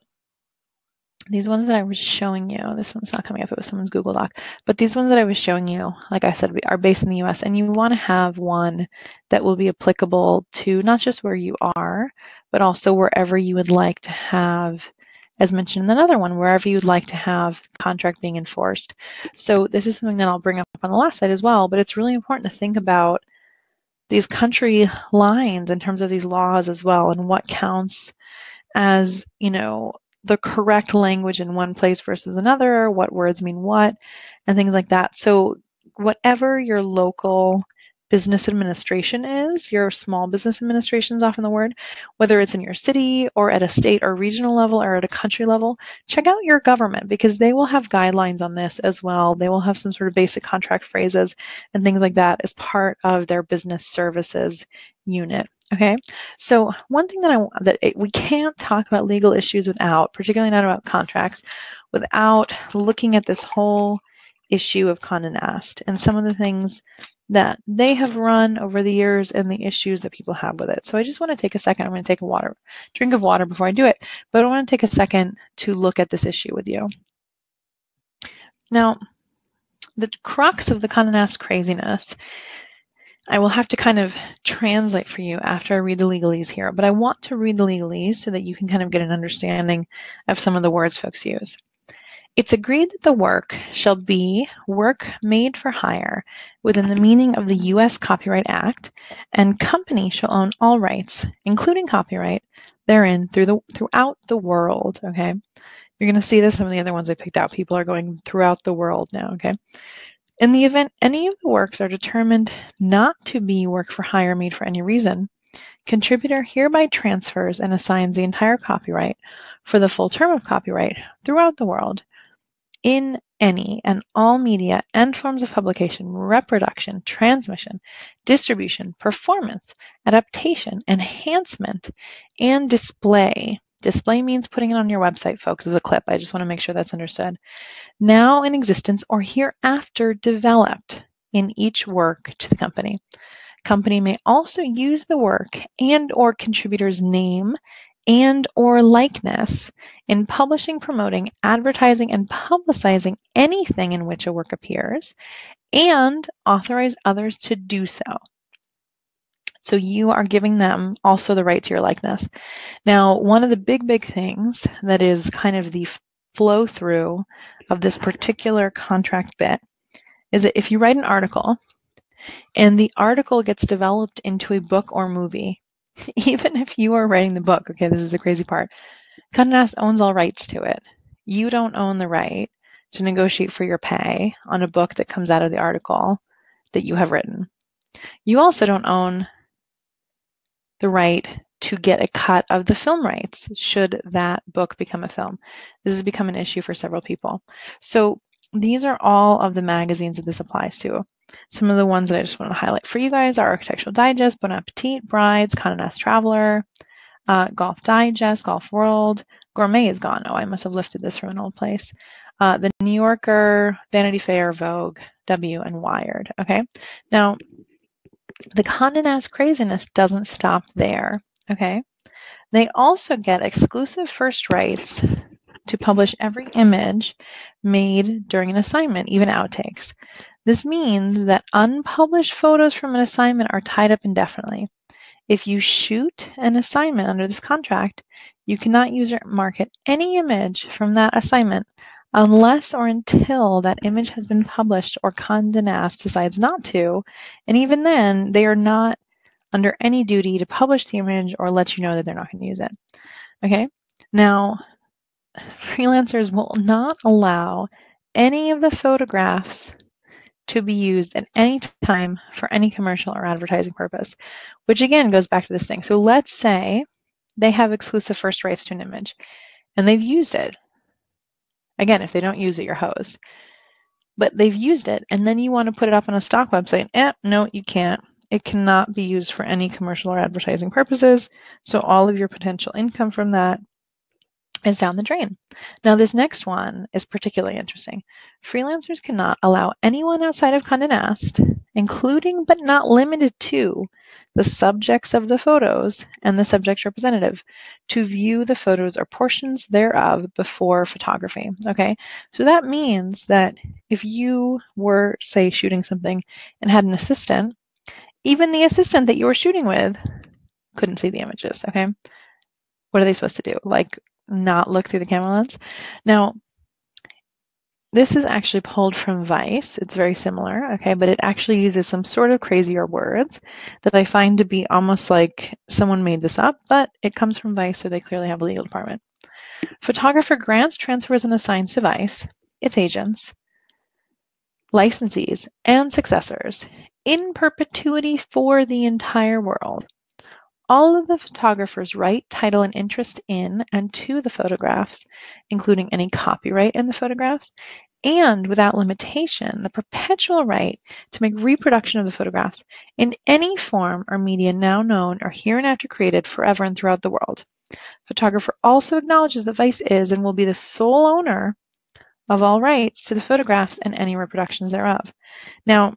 these ones that I was showing you, this one's not coming up, it was someone's Google Doc, but these ones that I was showing you, like I said, are based in the US, and you want to have one that will be applicable to not just where you are, but also wherever you would like to have, as mentioned in another one, wherever you'd like to have contract being enforced. So this is something that I'll bring up on the last slide as well, but it's really important to think about these country lines in terms of these laws as well, and what counts as, the correct language in one place versus another, what words mean what, and things like that. So whatever your local business administration is, your small business administration is often the word, whether it's in your city or at a state or regional level or at a country level, check out your government, because they will have guidelines on this as well. They will have some sort of basic contract phrases and things like that as part of their business services unit. Okay, so one thing we can't talk about legal issues without, particularly not about contracts, without looking at this whole issue of Condé Nast and some of the things that they have run over the years and the issues that people have with it. So I just want to take a second. I'm going to take a drink of water before I do it, but I want to take a second to look at this issue with you. Now, the crux of the Condé Nast craziness, I will have to kind of translate for you after I read the legalese here, but I want to read the legalese so that you can kind of get an understanding of some of the words folks use. It's agreed that the work shall be work made for hire within the meaning of the U.S. Copyright Act, and company shall own all rights, including copyright, therein throughout the world, okay? You're going to see this, some of the other ones I picked out, people are going throughout the world now, okay? In the event any of the works are determined not to be work for hire made for any reason, contributor hereby transfers and assigns the entire copyright for the full term of copyright throughout the world in any and all media and forms of publication, reproduction, transmission, distribution, performance, adaptation, enhancement, and display. Display means putting it on your website, folks, as a clip. I just want to make sure that's understood. Now in existence or hereafter developed in each work to the company. Company may also use the work and or contributor's name and or likeness in publishing, promoting, advertising, and publicizing anything in which a work appears, and authorize others to do so. So you are giving them also the right to your likeness. Now, one of the big things that is kind of the flow through of this particular contract bit is that if you write an article and the article gets developed into a book or movie, even if you are writing the book, okay, this is the crazy part, Condé Nast owns all rights to it. You don't own the right to negotiate for your pay on a book that comes out of the article that you have written. You also don't own the right to get a cut of the film rights should that book become a film. This has become an issue for several people. So these are all of the magazines that this applies to. Some of the ones that I just want to highlight for you guys are Architectural Digest, Bon Appetit, Brides, Condé Nast Traveler, Golf Digest, Golf World. Gourmet is gone. Oh, I must have lifted this from an old place. The New Yorker, Vanity Fair, Vogue, W, and Wired. Okay. Now, the Condé Nast craziness doesn't stop there. Okay. They also get exclusive first rights to publish every image made during an assignment, even outtakes. This means that unpublished photos from an assignment are tied up indefinitely. If you shoot an assignment under this contract, you cannot use or market any image from that assignment unless or until that image has been published or Condé Nast decides not to. And even then, they are not under any duty to publish the image or let you know that they're not going to use it. Okay? Now, freelancers will not allow any of the photographs to be used at any time for any commercial or advertising purpose, which again goes back to this thing. So let's say they have exclusive first rights to an image and they've used it. Again, if they don't use it, you're hosed. But they've used it, and then you want to put it up on a stock website. No, you can't. It cannot be used for any commercial or advertising purposes, so all of your potential income from that is down the drain. Now, this next one is particularly interesting. Freelancers cannot allow anyone outside of Condé Nast, including but not limited to the subjects of the photos and the subject representative, to view the photos or portions thereof before photography. Okay, so that means that if you were, say, shooting something and had an assistant, even the assistant that you were shooting with couldn't see the images. Okay, what are they supposed to do? Like, not look through the camera lens? Now, this is actually pulled from Vice. It's very similar, okay, but it actually uses some sort of crazier words that I find to be almost like someone made this up, but it comes from Vice, so they clearly have a legal department. Photographer grants, transfers, and assigns to Vice, its agents, licensees, and successors in perpetuity for the entire world all of the photographer's right, title, and interest in and to the photographs, including any copyright in the photographs, and without limitation, the perpetual right to make reproduction of the photographs in any form or media now known or hereinafter created forever and throughout the world. Photographer also acknowledges that Vice is and will be the sole owner of all rights to the photographs and any reproductions thereof. Now,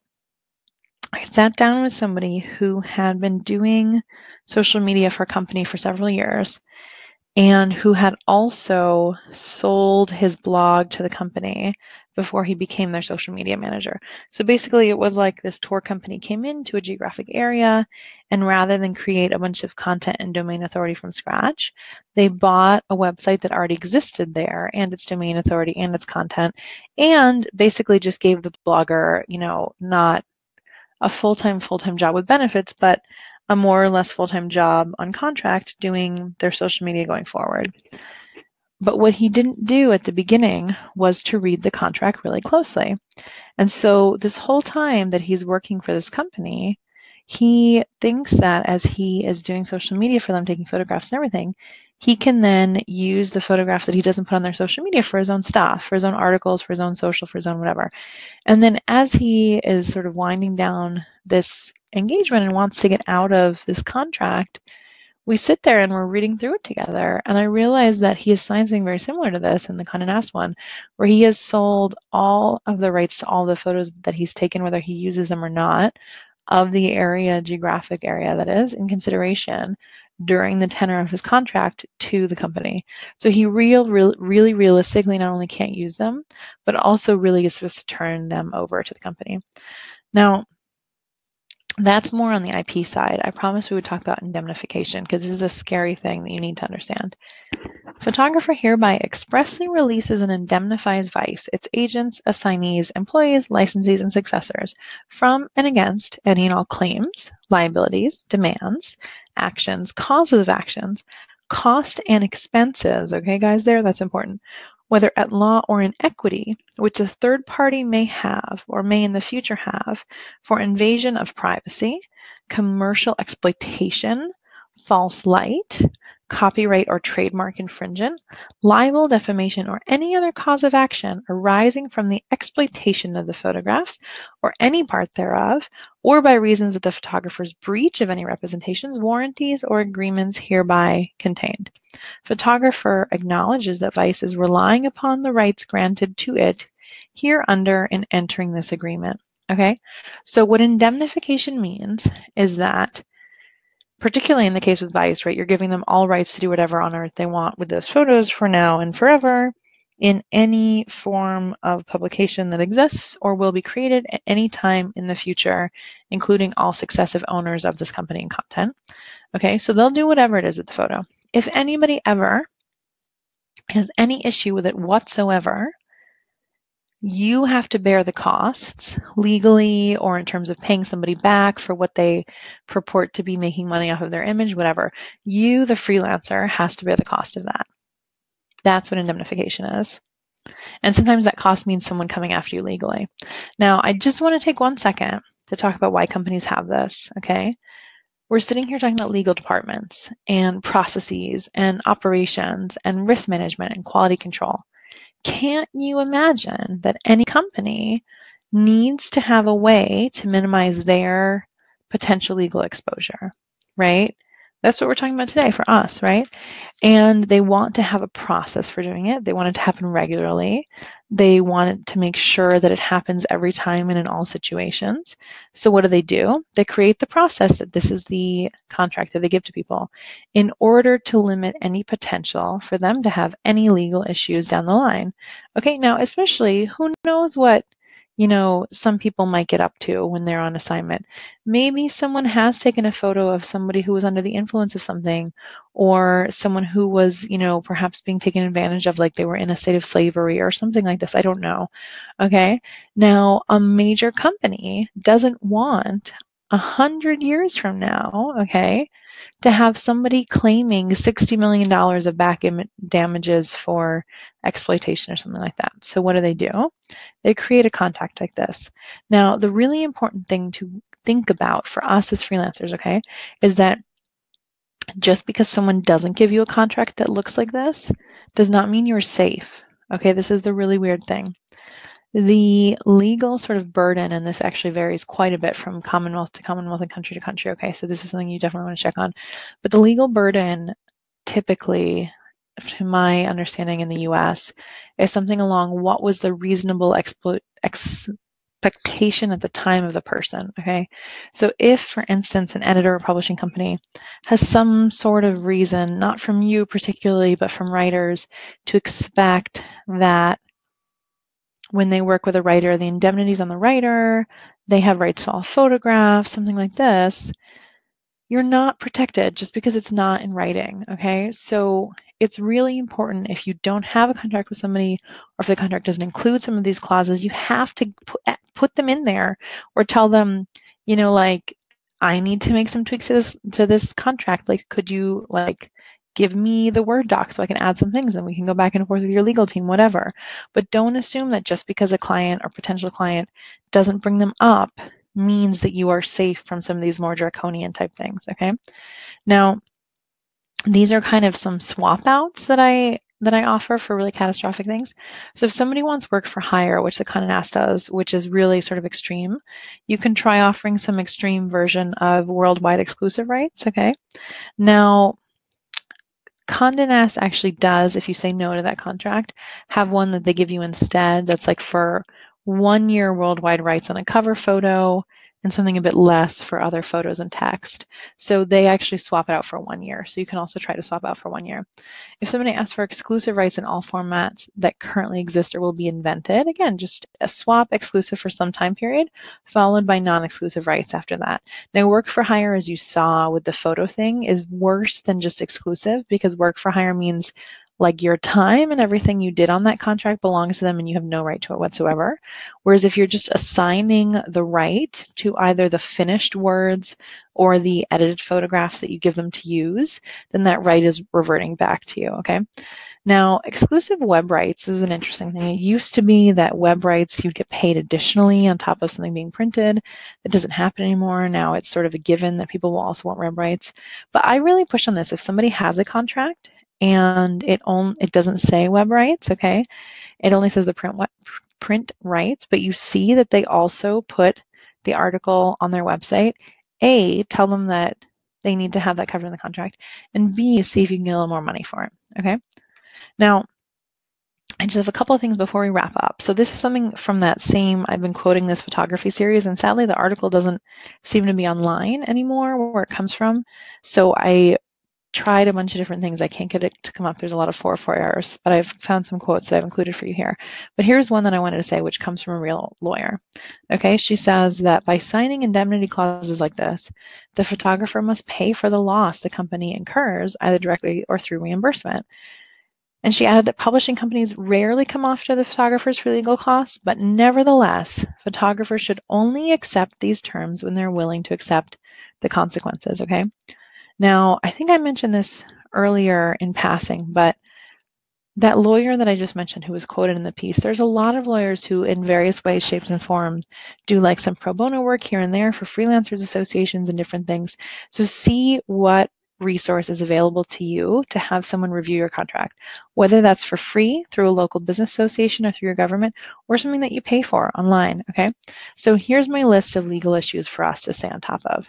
I sat down with somebody who had been doing social media for a company for several years and who had also sold his blog to the company before he became their social media manager. So basically it was like this tour company came into a geographic area, and rather than create a bunch of content and domain authority from scratch, they bought a website that already existed there and its domain authority and its content, and basically just gave the blogger, not a full-time job with benefits, but a more or less full-time job on contract doing their social media going forward. But what he didn't do at the beginning was to read the contract really closely. And so this whole time that he's working for this company, he thinks that as he is doing social media for them, taking photographs and everything, he can then use the photographs that he doesn't put on their social media for his own stuff, for his own articles, for his own social, for his own whatever. And then as he is sort of winding down this engagement and wants to get out of this contract, we sit there and we're reading through it together. And I realized that he has signed something very similar to this in the Condé Nast one, where he has sold all of the rights to all the photos that he's taken, whether he uses them or not, of the geographic area that is, in consideration during the tenor of his contract to the company. So he really realistically not only can't use them, but also really is supposed to turn them over to the company. Now, that's more on the IP side. I promised we would talk about indemnification because this is a scary thing that you need to understand. Photographer hereby expressly releases and indemnifies Vice, its agents, assignees, employees, licensees, and successors from and against any and all claims, liabilities, demands, actions, causes of actions, cost and expenses, okay guys, that's important, whether at law or in equity, which a third party may have or may in the future have for invasion of privacy, commercial exploitation, false light, copyright or trademark infringement, libel, defamation, or any other cause of action arising from the exploitation of the photographs or any part thereof, or by reasons of the photographer's breach of any representations, warranties, or agreements hereby contained. Photographer acknowledges that Vice is relying upon the rights granted to it hereunder in entering this agreement. Okay, so what indemnification means is that, particularly in the case with Vice, right, you're giving them all rights to do whatever on earth they want with those photos for now and forever in any form of publication that exists or will be created at any time in the future, including all successive owners of this company and content. Okay, so they'll do whatever it is with the photo. If anybody ever has any issue with it whatsoever, You have to bear the costs legally or in terms of paying somebody back for what they purport to be making money off of their image, whatever. You, the freelancer, has to bear the cost of that. That's what indemnification is. And sometimes that cost means someone coming after you legally. Now, I just want to take 1 second to talk about why companies have this, okay? We're sitting here talking about legal departments and processes and operations and risk management and quality control. Can't you imagine that any company needs to have a way to minimize their potential legal exposure, right? That's what we're talking about today for us, right? And they want to have a process for doing it. They want it to happen regularly. They want it to make sure that it happens every time and in all situations. So what do? They create the process that this is the contract that they give to people in order to limit any potential for them to have any legal issues down the line. Okay, now especially who knows what some people might get up to when they're on assignment. Maybe someone has taken a photo of somebody who was under the influence of something, or someone who was, perhaps being taken advantage of, like they were in a state of slavery or something like this. I don't know. Okay. Now, a major company doesn't want 100 years from now, okay, to have somebody claiming $60 million of back damages for exploitation or something like that. So what do? They create a contract like this. Now, the really important thing to think about for us as freelancers, okay, is that just because someone doesn't give you a contract that looks like this does not mean you're safe. Okay, this is the really weird thing. The legal sort of burden, and this actually varies quite a bit from Commonwealth to Commonwealth and country to country. Okay, so this is something you definitely want to check on. But the legal burden typically, to my understanding in the US, is something along what was the reasonable expectation at the time of the person, okay? So if, for instance, an editor or publishing company has some sort of reason, not from you particularly, but from writers, to expect that when they work with a writer, the indemnity's on the writer, they have rights to all photographs, something like this, you're not protected just because it's not in writing, okay? So it's really important, if you don't have a contract with somebody, or if the contract doesn't include some of these clauses, you have to put them in there, or tell them, like, I need to make some tweaks to this contract. Like, could you give me the Word doc so I can add some things and we can go back and forth with your legal team, whatever. But don't assume that just because a client or potential client doesn't bring them up means that you are safe from some of these more draconian type things, okay? Now, these are kind of some swap outs that I offer for really catastrophic things. So if somebody wants work for hire, which the Condé Nast does, which is really sort of extreme, you can try offering some extreme version of worldwide exclusive rights, okay? Now, Condé Nast actually does, if you say no to that contract, have one that they give you instead that's like for 1 year worldwide rights on a cover photo and something a bit less for other photos and text. So they actually swap it out for 1 year. So you can also try to swap out for 1 year. If somebody asks for exclusive rights in all formats that currently exist or will be invented, again, just a swap exclusive for some time period, followed by non-exclusive rights after that. Now, work for hire, as you saw with the photo thing, is worse than just exclusive, because work for hire means like your time and everything you did on that contract belongs to them and you have no right to it whatsoever. Whereas if you're just assigning the right to either the finished words or the edited photographs that you give them to use, then that right is reverting back to you, okay? Now, exclusive web rights is an interesting thing. It used to be that web rights, you'd get paid additionally on top of something being printed. That doesn't happen anymore. Now it's sort of a given that people will also want web rights. But I really push on this. If somebody has a contract and it doesn't say web rights, okay? It only says the print rights, but you see that they also put the article on their website. A, tell them that they need to have that covered in the contract, and B, see if you can get a little more money for it, okay? Now, I just have a couple of things before we wrap up. So this is something from that same, I've been quoting this photography series, and sadly the article doesn't seem to be online anymore where it comes from. So I tried a bunch of different things. I can't get it to come up. There's a lot of 404 errors, but I've found some quotes that I've included for you here. But here's one that I wanted to say, which comes from a real lawyer. Okay, she says that by signing indemnity clauses like this, the photographer must pay for the loss the company incurs, either directly or through reimbursement. And she added that publishing companies rarely come after the photographers for legal costs, but nevertheless, photographers should only accept these terms when they're willing to accept the consequences, okay? Now, I think I mentioned this earlier in passing, but that lawyer that I just mentioned who was quoted in the piece, there's a lot of lawyers who in various ways, shapes, and forms do like some pro bono work here and there for freelancers associations and different things. So see what resource is available to you to have someone review your contract, whether that's for free through a local business association or through your government, or something that you pay for online, okay? So here's my list of legal issues for us to stay on top of.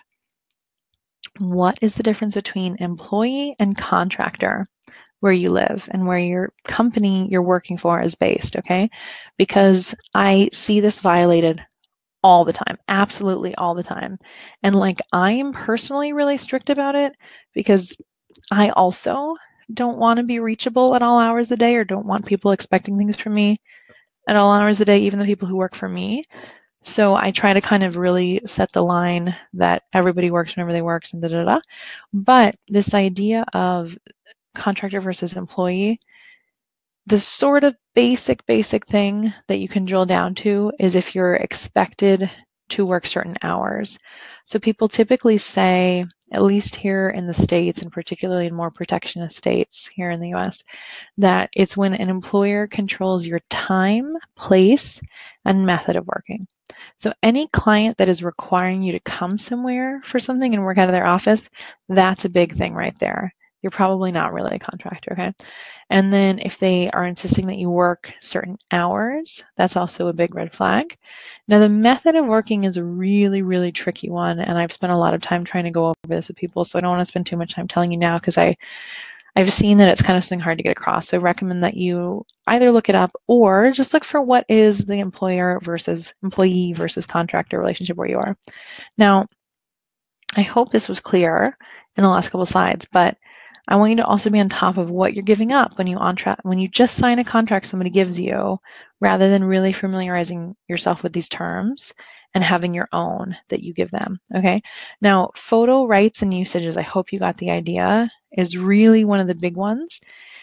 What is the difference between employee and contractor where you live and where your company you're working for is based, okay? Because I see this violated all the time, absolutely all the time. And like I am personally really strict about it because I also don't want to be reachable at all hours of the day or don't want people expecting things from me at all hours of the day, even the people who work for me. So I try to kind of really set the line that everybody works whenever they work and da-da-da. But this idea of contractor versus employee, the sort of basic thing that you can drill down to is if you're expected to work certain hours. So people typically say, at least here in the States, and particularly in more protectionist states here in the US, that it's when an employer controls your time, place, and method of working. So any client that is requiring you to come somewhere for something and work out of their office, that's a big thing right there. You're probably not really a contractor, okay? And then if they are insisting that you work certain hours, that's also a big red flag. Now, the method of working is a really, really tricky one, and I've spent a lot of time trying to go over this with people, so I don't want to spend too much time telling you now because I've seen that it's kind of something hard to get across. So I recommend that you either look it up or just look for what is the employer versus employee versus contractor relationship where you are. Now, I hope this was clear in the last couple of slides, but I want you to also be on top of what you're giving up when you just sign a contract somebody gives you, rather than really familiarizing yourself with these terms and having your own that you give them, okay? Now, photo rights and usages, I hope you got the idea, is really one of the big ones.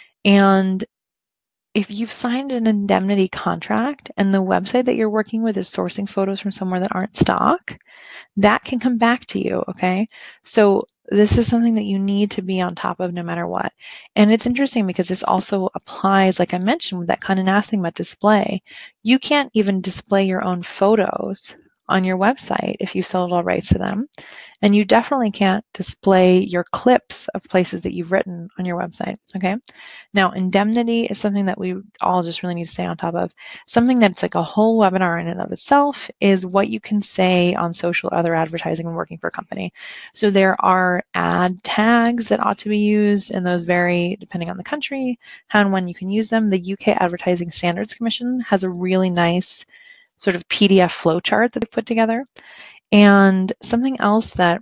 And if you've signed an indemnity contract and the website that you're working with is sourcing photos from somewhere that aren't stock, that can come back to you, okay? So this is something that you need to be on top of no matter what. And it's interesting because this also applies, like I mentioned, with that kind of nasty about display. You can't even display your own photos on your website if you sold all rights to them. And you definitely can't display your clips of places that you've written on your website, okay? Now, indemnity is something that we all just really need to stay on top of. Something that's like a whole webinar in and of itself is what you can say on social or other advertising when working for a company. So there are ad tags that ought to be used, and those vary depending on the country, how and when you can use them. The UK Advertising Standards Commission has a really nice sort of PDF flowchart that they put together. And something else that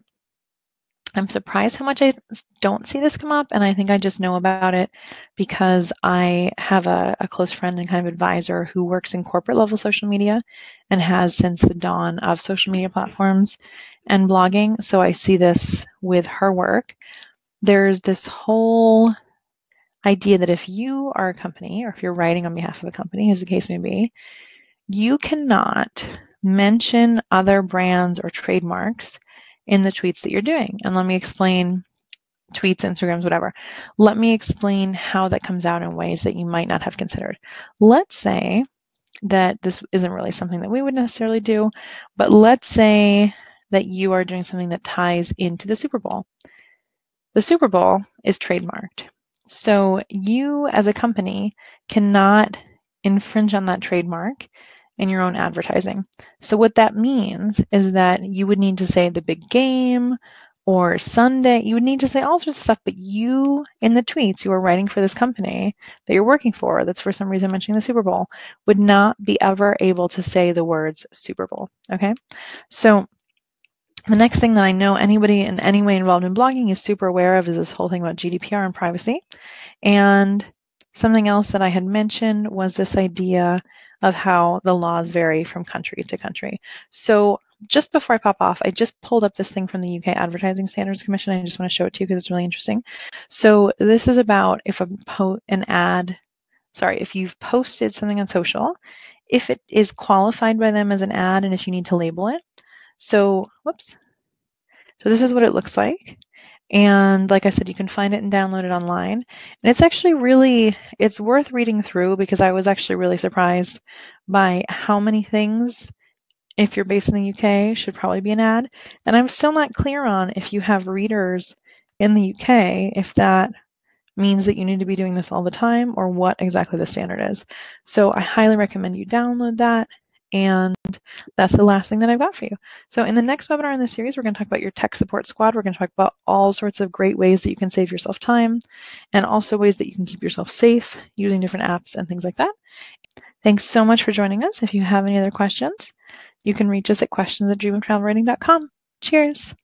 I'm surprised how much I don't see this come up, and I think I just know about it because I have a close friend and kind of advisor who works in corporate level social media and has since the dawn of social media platforms and blogging. So I see this with her work. There's this whole idea that if you are a company or if you're writing on behalf of a company, as the case may be, you cannot mention other brands or trademarks in the tweets that you're doing. And let me explain tweets, Instagrams, whatever. Let me explain how that comes out in ways that you might not have considered. Let's say that this isn't really something that we would necessarily do, but let's say that you are doing something that ties into the Super Bowl. The Super Bowl is trademarked. So you as a company cannot infringe on that trademark in your own advertising. So what that means is that you would need to say the big game or Sunday. You would need to say all sorts of stuff, but you, in the tweets you are writing for this company that you're working for, that's for some reason mentioning the Super Bowl, would not be ever able to say the words Super Bowl, okay? So the next thing that I know anybody in any way involved in blogging is super aware of is this whole thing about GDPR and privacy. And something else that I had mentioned was this idea of how the laws vary from country to country. So just before I pop off, I just pulled up this thing from the UK Advertising Standards Commission. I just want to show it to you because it's really interesting. So this is about if if you've posted something on social, if it is qualified by them as an ad and if you need to label it. So, whoops. So this is what it looks like. And like I said, you can find it and download it online. And it's actually it's worth reading through because I was actually really surprised by how many things, if you're based in the UK, should probably be an ad. And I'm still not clear on if you have readers in the UK, if that means that you need to be doing this all the time or what exactly the standard is. So I highly recommend you download that. And that's the last thing that I've got for you. So in the next webinar in this series, we're going to talk about your tech support squad. We're going to talk about all sorts of great ways that you can save yourself time and also ways that you can keep yourself safe using different apps and things like that. Thanks so much for joining us. If you have any other questions, you can reach us at questions@dreamoftravelwriting.com. Cheers.